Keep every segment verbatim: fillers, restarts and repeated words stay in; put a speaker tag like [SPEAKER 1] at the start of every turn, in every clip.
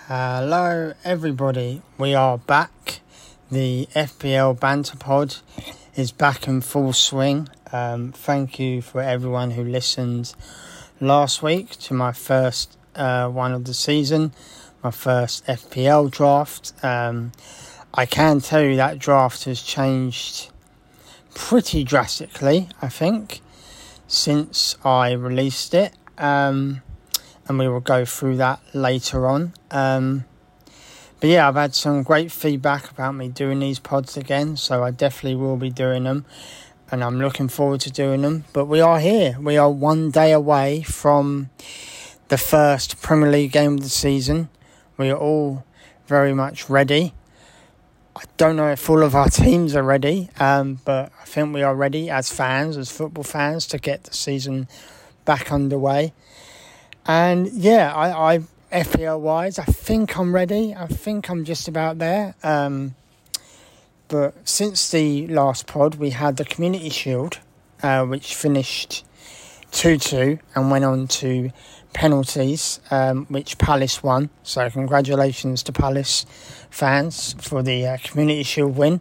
[SPEAKER 1] Hello everybody, we are back. The F P L Banter Pod is back in full swing. Um, thank you for everyone who listened last week to my first uh, one of the season, my first F P L draft. Um, I can tell you that draft has changed pretty drastically, I think, since I released it. Um... And we will go through that later on. Um, but yeah, I've had some great feedback about me doing these pods again. So I definitely will be doing them. And I'm looking forward to doing them. But we are here. We are one day away from the first Premier League game of the season. We are all very much ready. I don't know if all of our teams are ready. Um, but I think we are ready as fans, as football fans, to get the season back underway. And yeah, I, I F P L-wise, I think I'm ready. I think I'm just about there. Um, but since the last pod, we had the Community Shield, uh, which finished two-two and went on to penalties, um, which Palace won. So congratulations to Palace fans for the uh, Community Shield win.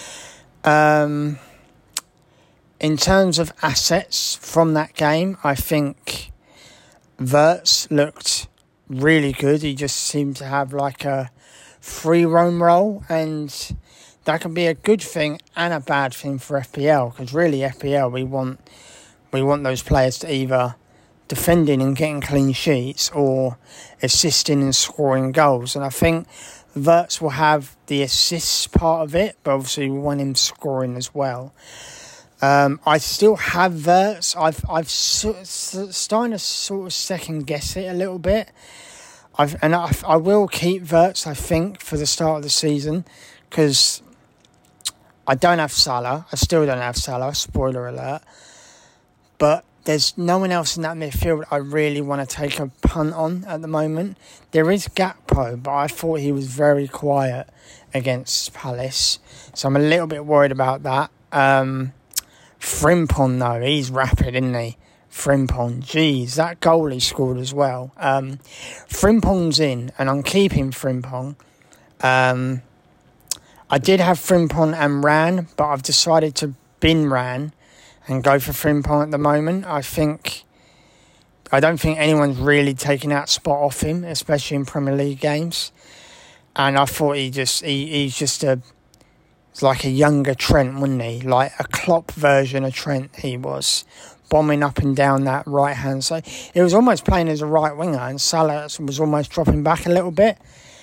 [SPEAKER 1] Um, in terms of assets from that game, I think Wirtz looked really good. He just seemed to have like a free roam role, and that can be a good thing and a bad thing for F P L, because really F P L we want we want those players to either defending and getting clean sheets or assisting and scoring goals. And I think Wirtz will have the assists part of it, but obviously we want him scoring as well. Um, I still have Wirtz. I've I've so, so, starting to sort of second guess it a little bit. I've and I, I will keep Wirtz, I think, for the start of the season, because I don't have Salah. I still don't have Salah. Spoiler alert. But there's no one else in that midfield I really want to take a punt on at the moment. There is Gakpo, but I thought he was very quiet against Palace, so I'm a little bit worried about that. Um, Frimpong, though, he's rapid, isn't he? Frimpong, geez, that goal he scored as well. Um, Frimpong's in, and I'm keeping Frimpong. Um, I did have Frimpong and Ran, but I've decided to bin Ran and go for Frimpong at the moment. I think, I don't think anyone's really taken that spot off him, especially in Premier League games. And I thought he just, he, he's just a, it's like a younger Trent, wasn't he? Like a Klopp version of Trent he was, bombing up and down that right-hand side. He was almost playing as a right winger, and Salah was almost dropping back a little bit.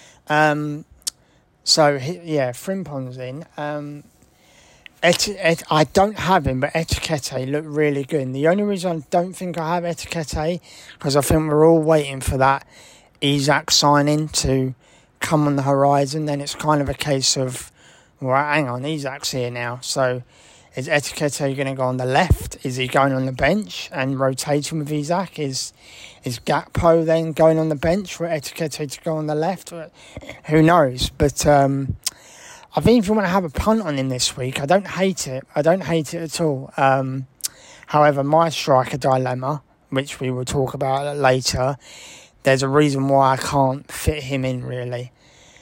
[SPEAKER 1] Um, so, he, yeah, Frimpong's in. Um, Et- Et- I don't have him, but Etiquette looked really good. And the only reason I don't think I have Etiquette, because I think we're all waiting for that Isak signing to come on the horizon. Then it's kind of a case of, well, hang on, Isak's here now. So is Etiquette going to go on the left? Is he going on the bench and rotating with Isak? Is is Gakpo then going on the bench for Etiquette to go on the left? Who knows? But um, I think if you want to have a punt on him this week, I don't hate it. I don't hate it at all. Um, however, my striker dilemma, which we will talk about later, there's a reason why I can't fit him in, really.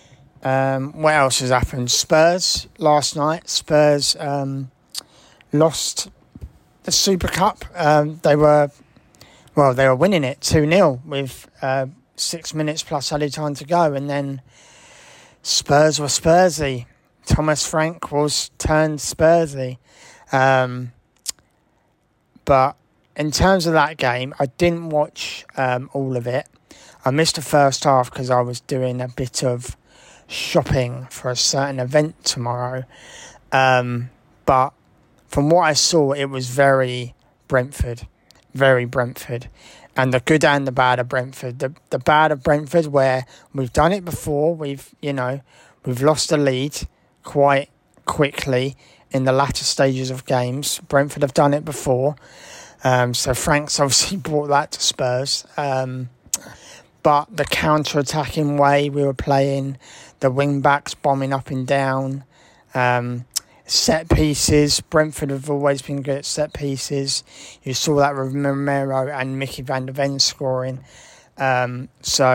[SPEAKER 1] Um, what else has happened? Spurs last night. Spurs um, lost the Super Cup. Um, they were, well, they were winning it two nil with uh, six minutes plus added time to go, and then Spurs were Spursy. Thomas Frank was turned Spursy. Um, but in terms of that game, I didn't watch um, all of it. I missed the first half because I was doing a bit of shopping for a certain event tomorrow. Um, but from what I saw, it was very Brentford. Very Brentford. And the good and the bad of Brentford. The the bad of Brentford, where we've done it before. We've, you know, we've lost the lead quite quickly in the latter stages of games. Brentford have done it before. Um, so Frank's obviously brought that to Spurs. Um, but the counter-attacking way we were playing, the wing-backs bombing up and down, um, set pieces. Brentford have always been good at set pieces. You saw that with Romero and Mickey van der Ven scoring. Um, so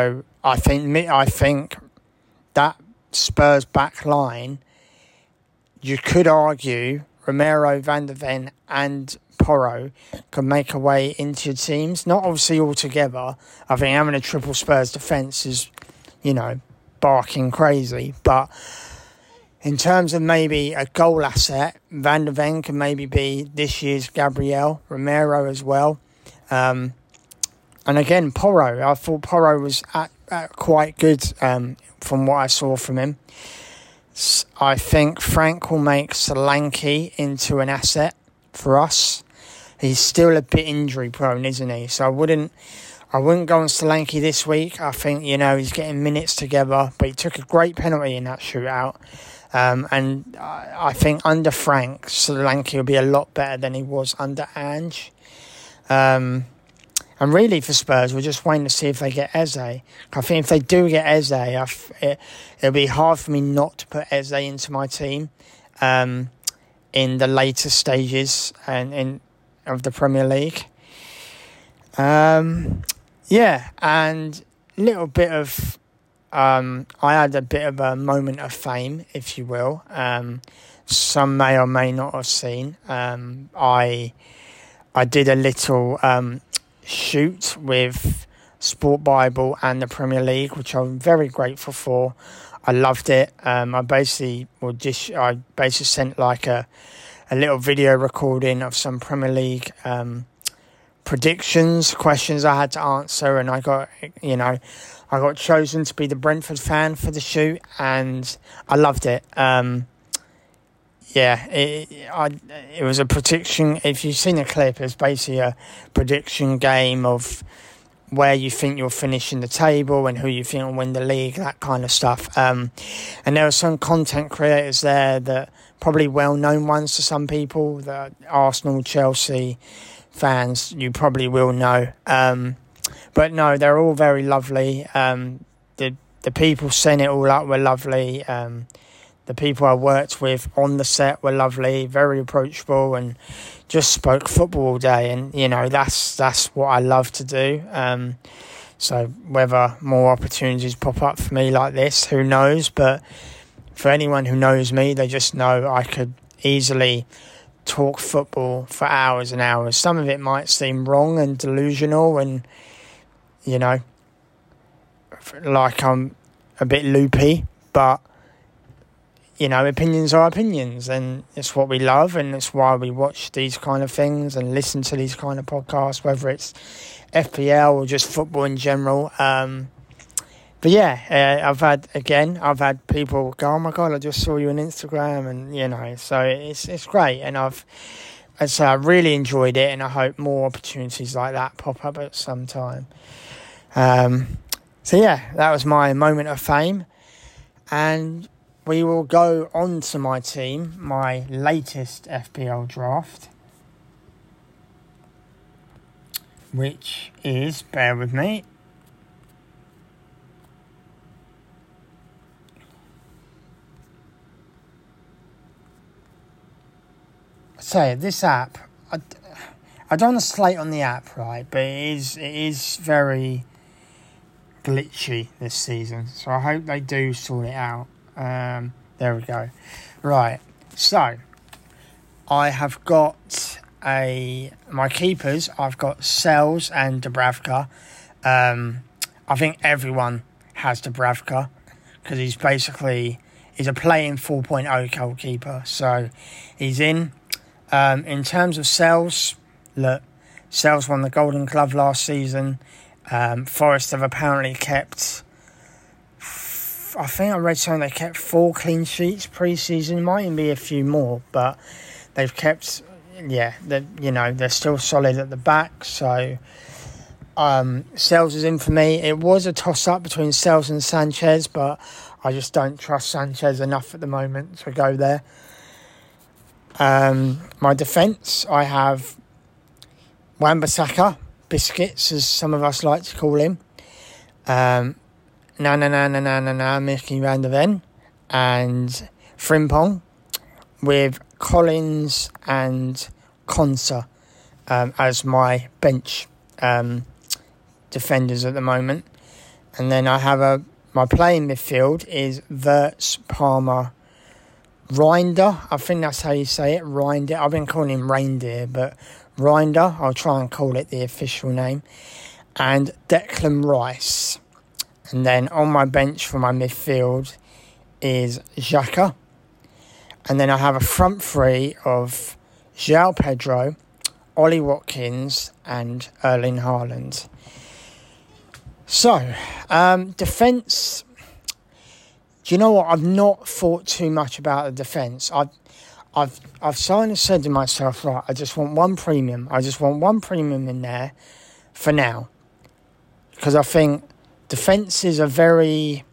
[SPEAKER 1] I think me, I think that Spurs back line, you could argue Romero, Van der Ven and Porro can make a way into your teams. Not obviously all together. I think having a triple Spurs defence is, you know, barking crazy. But in terms of maybe a goal asset, Van der Ven can maybe be this year's Gabriel, Romero as well. Um, and again, Porro. I thought Porro was at, at quite good um, from what I saw from him. I think Frank will make Solanke into an asset for us. He's still a bit injury prone, isn't he? So I wouldn't, I wouldn't go on Solanke this week. I think, you know, he's getting minutes together, but he took a great penalty in that shootout. Um, and I, I think under Frank, Solanke will be a lot better than he was under Ange. Um, and really for Spurs, we're just waiting to see if they get Eze. I think if they do get Eze, I f- it, it'll be hard for me not to put Eze into my team um, in the later stages and in of the Premier League. Um, yeah, and a little bit of, um, I had a bit of a moment of fame, if you will. Um, some may or may not have seen. Um, I I did a little um, shoot with Sport Bible and the Premier League, which I'm very grateful for. I loved it. Um, I basically well, just I basically sent like a. a little video recording of some Premier League um, predictions, questions I had to answer, and I got, you know, I got chosen to be the Brentford fan for the shoot, and I loved it. Um, yeah, it, I, it was a prediction. If you've seen the clip, it's basically a prediction game of where you think you'll finish in the table and who you think will win the league, that kind of stuff. Um, and there were some content creators there that probably well-known ones to some people, the Arsenal, Chelsea fans, you probably will know. Um, but no, they're all very lovely. Um, the the people setting it all up were lovely. Um, the people I worked with on the set were lovely, very approachable, and just spoke football all day. And, you know, that's that's what I love to do. Um, so whether more opportunities pop up for me like this, who knows? But for anyone who knows me, they just know I could easily talk football for hours and hours. Some of it might seem wrong and delusional and, you know, like I'm a bit loopy, but, you know, opinions are opinions, and it's what we love, and it's why we watch these kind of things and listen to these kind of podcasts, whether it's F P L or just football in general. Um, but yeah, uh, I've had, again, I've had people go, oh my God, I just saw you on Instagram, and, you know, so it's it's great, and I've, and so I really enjoyed it, and I hope more opportunities like that pop up at some time. Um, so yeah, that was my moment of fame, and we will go on to my team, my latest F P L draft, which is, bear with me, so this app, I, I don't want to slate on the app, right, but it is, it is very glitchy this season, so I hope they do sort it out. Um, there we go. Right, so I have got a my keepers. I've got Sells and Dubravka. Um, I think everyone has Dubravka because he's basically he's a playing four point oh goalkeeper, so he's in. Um, in terms of Sells, look, Sells won the Golden Glove last season. Um, Forest have apparently kept. I think I read something, they kept four clean sheets pre-season. Might even be a few more, but they've kept, yeah, they you know, they're still solid at the back. So um, Sells is in for me. It was a toss-up between Sells and Sanchez, but I just don't trust Sanchez enough at the moment to go there. Um, my defence, I have Wan-Bissaka, Biscuits, as some of us like to call him. Um, Na na na na na na na Mickey Van der Ven and Frimpong with Collins and Konsa um, as my bench um, defenders at the moment. And then I have a my playing midfield is Wirtz, Palmer, Reinder. I think that's how you say it, Reinder. I've been calling him Reindeer, but Reinder, I'll try and call it the official name. And Declan Rice. And then on my bench for my midfield is Xhaka. And then I have a front three of João Pedro, Ollie Watkins and Erling Haaland. So, um, defence. Do you know what? I've not thought too much about the defence. I've, I've, I've kind of said to myself, right, I just want one premium. I just want one premium in there for now. Because I think defences are very...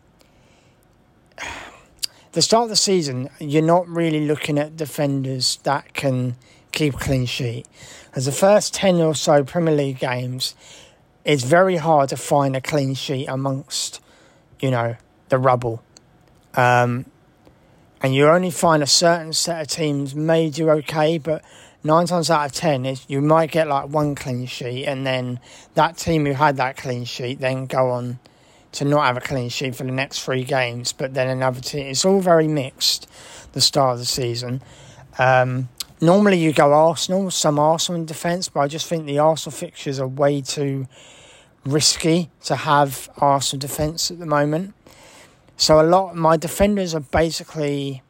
[SPEAKER 1] The start of the season, you're not really looking at defenders that can keep a clean sheet. As the first ten or so Premier League games, it's very hard to find a clean sheet amongst, you know, the rubble. Um, and you only find a certain set of teams may do okay, but nine times out of ten, is you might get like one clean sheet, and then that team who had that clean sheet then go on to not have a clean sheet for the next three games, but then another team. It's all very mixed, the start of the season. Um, normally you go Arsenal, some Arsenal in defence, but I just think the Arsenal fixtures are way too risky to have Arsenal defence at the moment. So a lot, my defenders are basically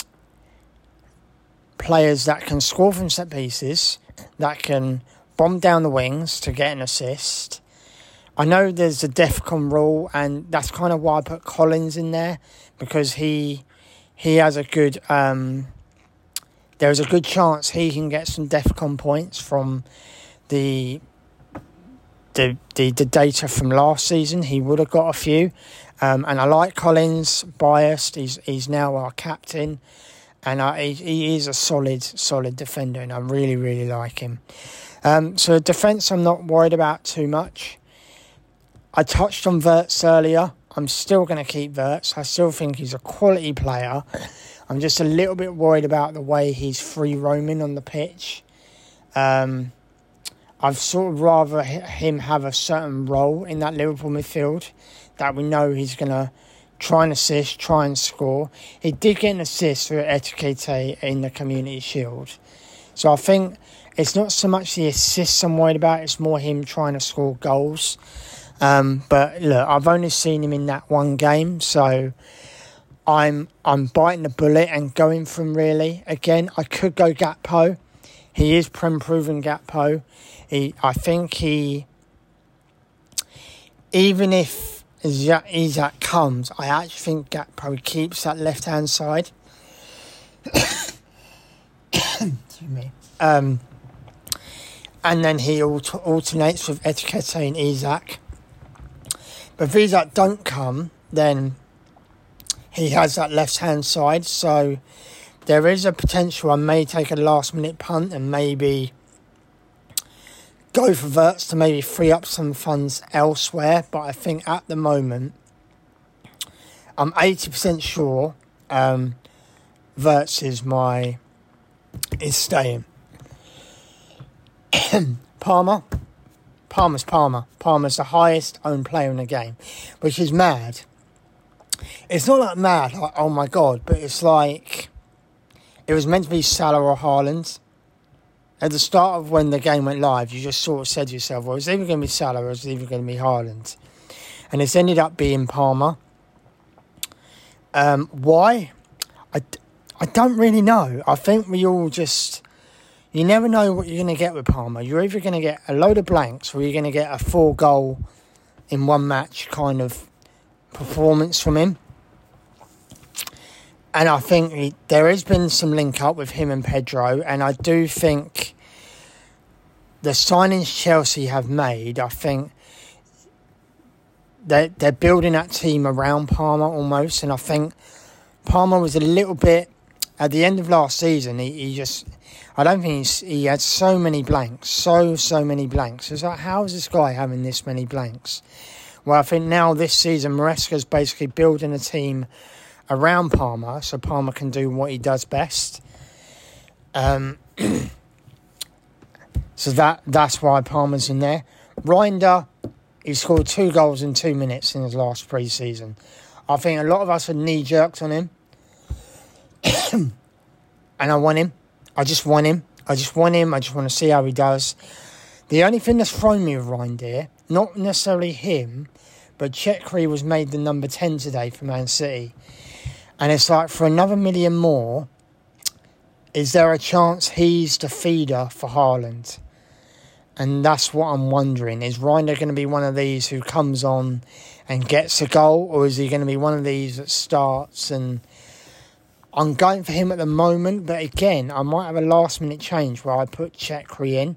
[SPEAKER 1] players that can score from set pieces, that can bomb down the wings to get an assist. I know there's a DEFCON rule, and that's kind of why I put Collins in there, because he he has a good... Um, there's a good chance he can get some DEFCON points from the, the the the data from last season. He would have got a few. Um, and I like Collins, biased. He's he's now our captain. And I, he, he is a solid, solid defender, and I really, really like him. Um, so defence I'm not worried about too much. I touched on Wirtz earlier. I'm still going to keep Wirtz. I still think he's a quality player. I'm just a little bit worried about the way he's free roaming on the pitch. Um, I'd sort of rather him have a certain role in that Liverpool midfield that we know he's going to try and assist, try and score. He did get an assist for Etiquette in the Community Shield. So I think it's not so much the assists I'm worried about, it's more him trying to score goals. Um, but look, I've only seen him in that one game, so I'm I'm biting the bullet and going for him really. Again, I could go Gakpo. He is Prem-proven Gakpo. He, I think he, even if Isak comes, I actually think Gakpo keeps that left-hand side. Excuse me. Um, and then he alter- alternates with Etiquette and Isak. But if Isak don't come, then he has that left-hand side. So there is a potential I may take a last-minute punt and maybe go for Wirtz to maybe free up some funds elsewhere. But I think at the moment, I'm eighty percent sure um, Wirtz is my is staying. Palmer. Palmer's Palmer. Palmer's the highest owned player in the game, which is mad. It's not like mad, like, oh my God, but it's like it was meant to be Salah or Haaland. At the start of when the game went live, you just sort of said to yourself, well, it's either going to be Salah or it's either going to be Haaland. And it's ended up being Palmer. Um, why? I, I don't really know. I think we all just... You never know what you're going to get with Palmer. You're either going to get a load of blanks or you're going to get a four goal in one match kind of performance from him. And I think he, there has been some link up with him and Pedro. And I do think the signings Chelsea have made, I think they're, they're building that team around Palmer almost. And I think Palmer was a little bit, at the end of last season, he, he just... I don't think he's, he had so many blanks, so, so many blanks. It's like, how is this guy having this many blanks? Well, I think now this season, Maresca's basically building a team around Palmer so Palmer can do what he does best. Um, so that that's why Palmer's in there. Reinder, he scored two goals in two minutes in his last pre-season. I think a lot of us are knee-jerked on him. And I want him. I just want him. I just want him. I just want to see how he does. The only thing that's thrown me with Reinders, not necessarily him, but Chekri was made the number ten today for Man City. And it's like, for another million more, is there a chance he's the feeder for Haaland? And that's what I'm wondering. Is Reinders going to be one of these who comes on and gets a goal? Or is he going to be one of these that starts? And I'm going for him at the moment. But again, I might have a last minute change where I put Chekri in.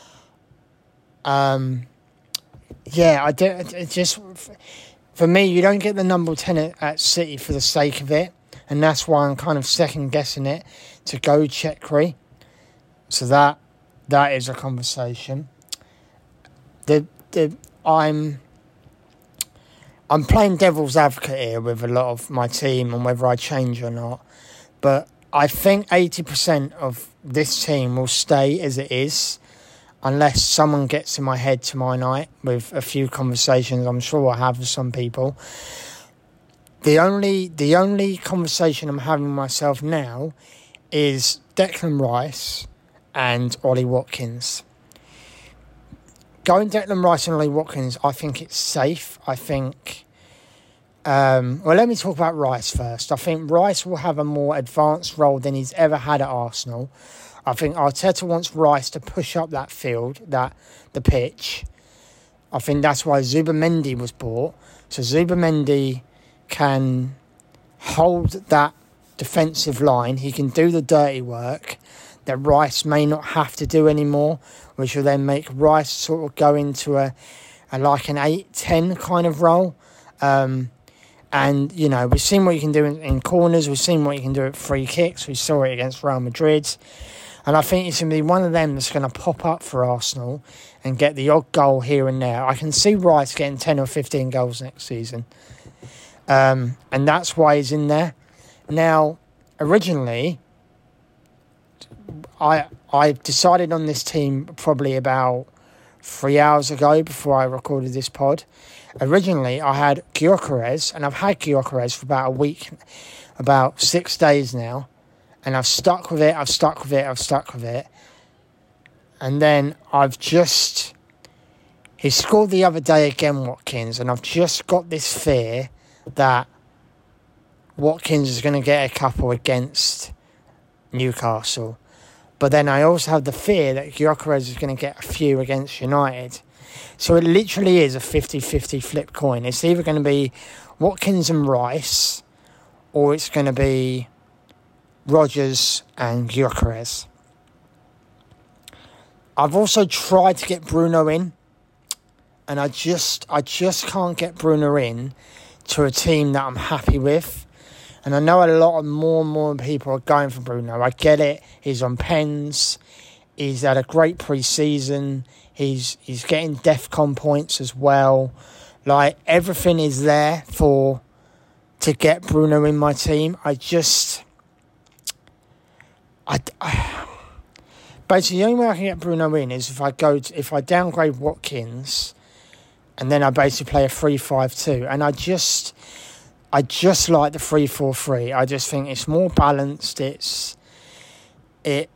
[SPEAKER 1] Um, yeah, I do. It just, for me, you don't get the number ten at, at City for the sake of it. And that's why I'm kind of second guessing it to go Chekri. So that that is a conversation. The the I'm I'm playing devil's advocate here with a lot of my team and whether I change or not. But I think eighty percent of this team will stay as it is, unless someone gets in my head tomorrow night with a few conversations I'm sure I'll have with some people. The only the only conversation I'm having with myself now is Declan Rice and Ollie Watkins. Going Declan Rice and Ollie Watkins, I think it's safe. I think... Um, well, let me talk about Rice first. I think Rice will have a more advanced role than he's ever had at Arsenal. I think Arteta wants Rice to push up that field, that the pitch. I think that's why Zubimendi was bought. So Zubimendi can hold that defensive line. He can do the dirty work that Rice may not have to do anymore, which will then make Rice sort of go into a, a like an eight ten kind of role. Um, and, you know, we've seen what you can do in, in corners. We've seen what you can do at free kicks. We saw it against Real Madrid. And I think it's going to be one of them that's going to pop up for Arsenal and get the odd goal here and there. I can see Rice getting ten or fifteen goals next season. Um, and that's why he's in there. Now, originally, I I decided on this team probably about three hours ago before I recorded this pod. Originally, I had Gyökeres, and I've had Gyökeres for about a week, about six days now. And I've stuck with it, I've stuck with it, I've stuck with it. And then I've just... He scored the other day again, Watkins, and I've just got this fear that Watkins is going to get a couple against Newcastle. But then I also have the fear that Gyökeres is going to get a few against United. So it literally is a fifty-fifty flip coin. It's either going to be Watkins and Rice, or it's going to be Rodgers and Gyökeres. I've also tried to get Bruno in, and I just I just can't get Bruno in to a team that I'm happy with. And I know a lot of more and more people are going for Bruno. I get it. He's on pens. He's had a great pre-season. He's he's getting DEFCON points as well. Like, everything is there for to get Bruno in my team. I just... I, I, basically, the only way I can get Bruno in is if I go to, if I downgrade Watkins, and then I basically play a three five two. And I just, I just like the three four three. I just think it's more balanced. It's, it.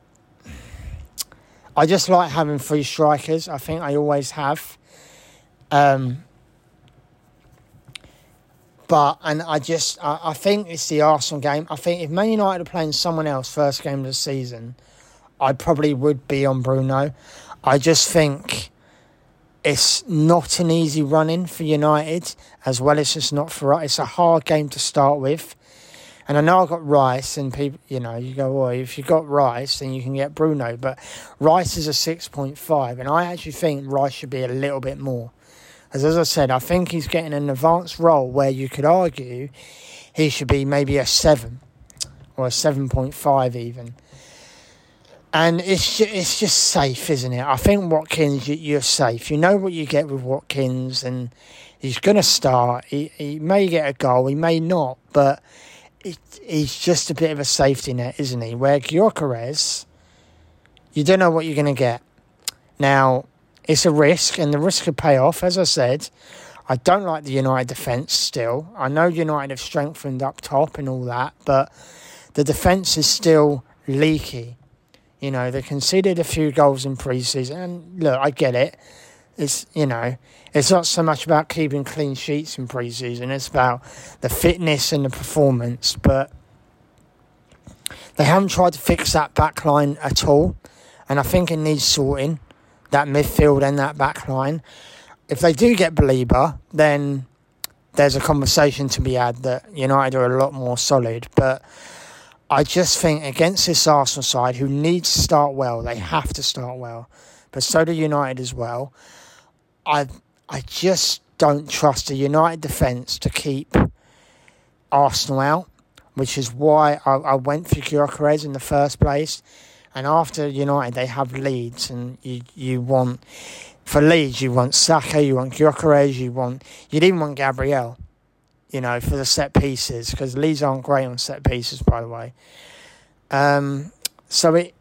[SPEAKER 1] I just like having three strikers. I think I always have. Um. But, and I just, I, I think it's the Arsenal game. I think if Man United are playing someone else first game of the season, I probably would be on Bruno. I just think it's not an easy run-in for United, as well as it's not for us. It's a hard game to start with. And I know I've got Rice, and people, you know, you go, well, if you've got Rice, then you can get Bruno. But Rice is a six point five, and I actually think Rice should be a little bit more. As, as I said, I think he's getting an advanced role where you could argue he should be maybe a seven or a seven point five even. And it's just, it's just safe, isn't it? I think Watkins, you're safe. You know what you get with Watkins, and he's going to start. He, he may get a goal, he may not, but it, he's just a bit of a safety net, isn't he? Where Gyökeres, you don't know what you're going to get. Now, it's a risk, and the risk could pay off. As I said, I don't like the United defence still. I know United have strengthened up top and all that, but the defence is still leaky. You know, they conceded a few goals in pre-season, and look, I get it. It's, you know, it's not so much about keeping clean sheets in pre-season, it's about the fitness and the performance, but they haven't tried to fix that back line at all, and I think it needs sorting, that midfield and that back line. If they do get Belieber, then there's a conversation to be had that United are a lot more solid, but I just think against this Arsenal side, who needs to start well, they have to start well, but so do United as well. I I just don't trust the United defence to keep Arsenal out, which is why I, I went for Gyökeres in the first place. And after United, they have Leeds, and you you want, for Leeds, you want Saka, you want Gyökeres, you want, you'd even want Gabriel, you know, for the set pieces, because Leeds aren't great on set pieces, by the way. Um, so it,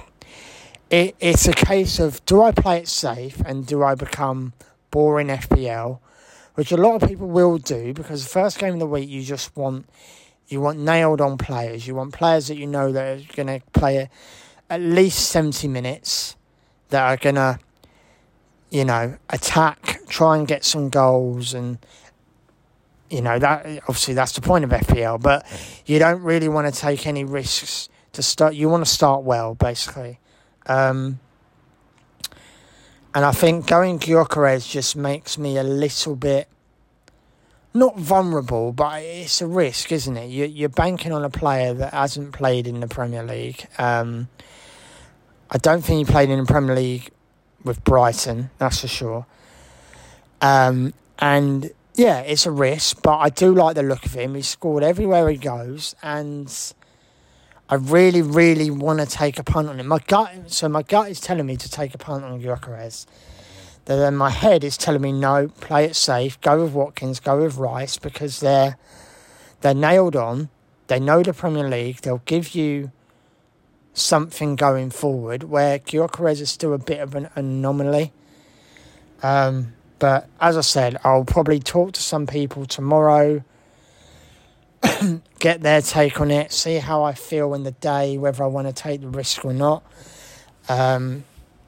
[SPEAKER 1] it it's a case of, do I play it safe and do I become boring F P L, which a lot of people will do, because the first game of the week you just want, you want nailed on players. You want players that you know that are going to play a, at least seventy minutes, that are going to, you know, attack, try and get some goals, and you know, that obviously that's the point of F P L, but you don't really want to take any risks to start. You want to start well, basically. Um, and I think going Gyökeres just makes me a little bit, not vulnerable, but it's a risk, isn't it? You, you're banking on a player that hasn't played in the Premier League. Um, I don't think he played in the Premier League with Brighton, that's for sure. Um, and yeah, it's a risk, but I do like the look of him. He's scored everywhere he goes, and I really, really want to take a punt on him. My gut, so my gut is telling me to take a punt on Gyökeres. Then my head is telling me no, play it safe, go with Watkins, go with Rice, because they're they're nailed on. They know the Premier League. They'll give you something going forward, where Gyökeres is still a bit of an anomaly. Um, but as I said, I'll probably talk to some people tomorrow, get their take on it, see how I feel in the day, whether I want to take the risk or not. Um,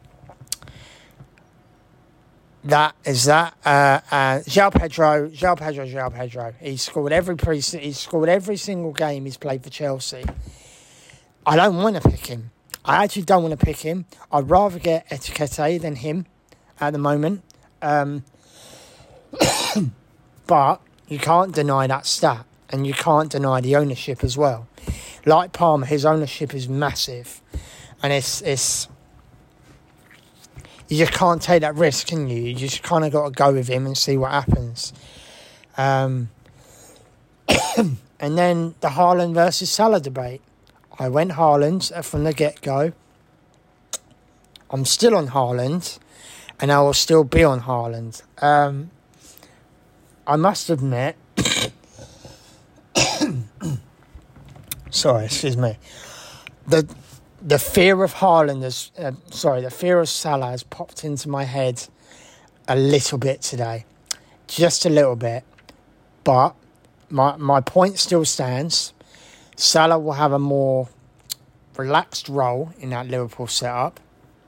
[SPEAKER 1] that is that. Uh, uh, João Pedro, João Pedro, João Pedro. He's scored every pre. He's scored every single game he's played for Chelsea. I don't want to pick him. I actually don't want to pick him. I'd rather get Etiquette than him at the moment. Um, but you can't deny that stat, and you can't deny the ownership as well. Like Palmer, his ownership is massive, and it's it's you just can't take that risk, can you? You just kind of got to go with him and see what happens. Um, and then the Haaland versus Salah debate. I went Haaland from the get-go. I'm still on Haaland, and I will still be on Haaland. Um, I must admit, sorry, excuse me, the the fear of Haaland is, uh, sorry, the fear of Salah has popped into my head a little bit today, just a little bit, but my my point still stands. Salah will have a more relaxed role in that Liverpool setup.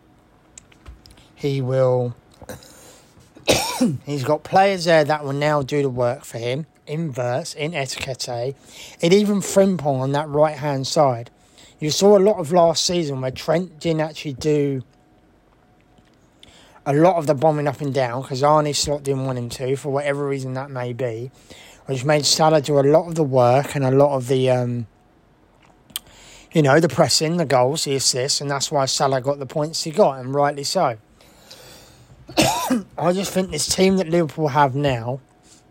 [SPEAKER 1] He will... he's got players there that will now do the work for him. In Verts, in Etiquette, and even Frimpong on that right-hand side. You saw a lot of last season where Trent didn't actually do a lot of the bombing up and down, because Arne Slot didn't want him to, for whatever reason that may be, which made Salah do a lot of the work and a lot of the... Um, You know, the pressing, the goals, the assists, and that's why Salah got the points he got, and rightly so. I just think this team that Liverpool have now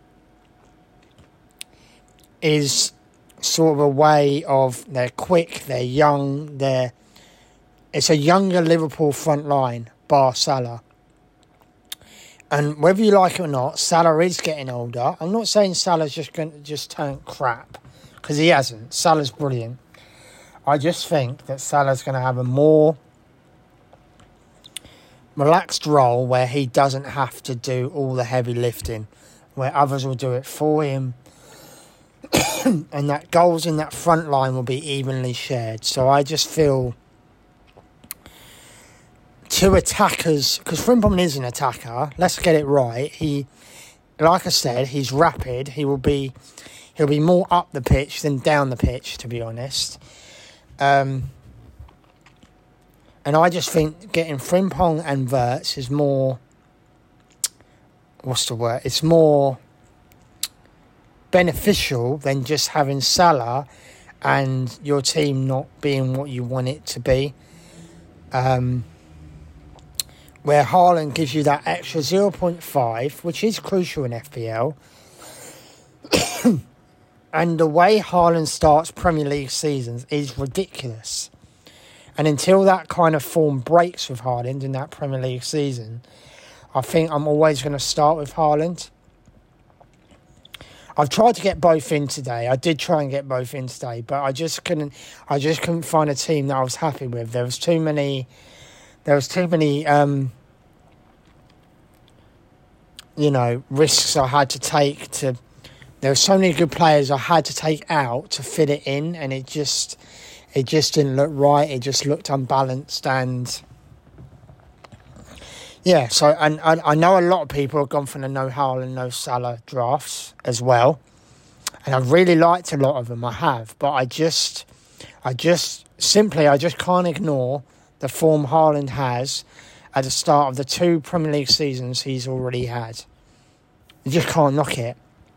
[SPEAKER 1] is sort of a way of, they're quick, they're young, they're... It's a younger Liverpool front line, bar Salah. And whether you like it or not, Salah is getting older. I'm not saying Salah's just going to just turn crap, because he hasn't. Salah's brilliant. I just think that Salah's going to have a more relaxed role where he doesn't have to do all the heavy lifting, where others will do it for him. And that goals in that front line will be evenly shared. So I just feel two attackers, because Frimpong is an attacker, let's get it right. He, like I said, he's rapid. He will be, he'll be more up the pitch than down the pitch, to be honest. Um, and I just think getting Frimpong and Wirtz is more, what's the word? It's more beneficial than just having Salah and your team not being what you want it to be. Um, where Haaland gives you that extra zero point five, which is crucial in F P L. And the way Haaland starts Premier League seasons is ridiculous. And until that kind of form breaks with Haaland in that Premier League season, I think I'm always going to start with Haaland. I've tried to get both in today. I did try and get both in today, but I just couldn't. I just couldn't find a team that I was happy with. There was too many. There was too many. Um, you know, risks I had to take. To there were so many good players I had to take out to fit it in, and it just, it just didn't look right. It just looked unbalanced, and yeah. So, and I, I know a lot of people have gone for the no Haaland, no Salah drafts as well, and I've really liked a lot of them. I have, but I just, I just simply, I just can't ignore the form Haaland has at the start of the two Premier League seasons he's already had. You just can't knock it.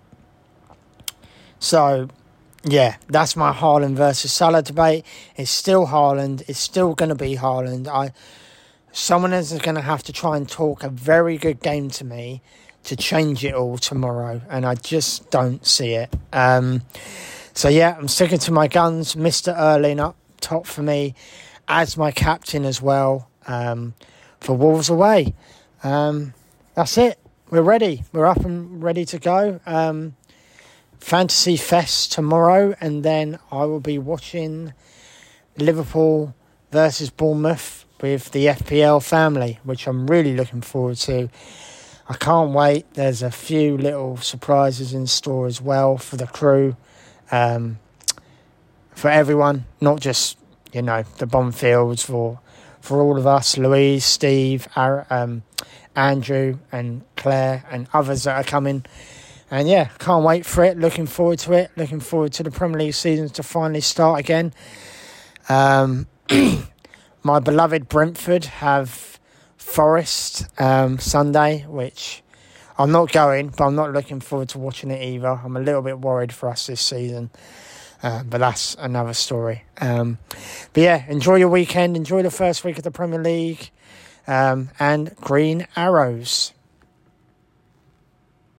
[SPEAKER 1] So, yeah, that's my Haaland versus Salah debate. It's still Haaland. It's still going to be Haaland. I, someone is going to have to try and talk a very good game to me to change it all tomorrow, and I just don't see it. Um, so, yeah, I'm sticking to my guns. Mister Erling up top for me as my captain as well. Um, for Wolves away. Um, that's it. We're ready. We're up and ready to go. Um, Fantasy Fest tomorrow, and then I will be watching Liverpool versus Bournemouth with the F P L family, which I'm really looking forward to. I can't wait. There's a few little surprises in store as well for the crew, um, for everyone, not just, you know, the Bonfields, for for all of us, Louise, Steve, um, Andrew and Claire and others that are coming. And yeah, can't wait for it. Looking forward to it. Looking forward to the Premier League seasons to finally start again. Um, my beloved Brentford have Forest um, Sunday, which I'm not going, but I'm not looking forward to watching it either. I'm a little bit worried for us this season. Uh, but that's another story. Um, but yeah, enjoy your weekend. Enjoy the first week of the Premier League. Um, and Green Arrows.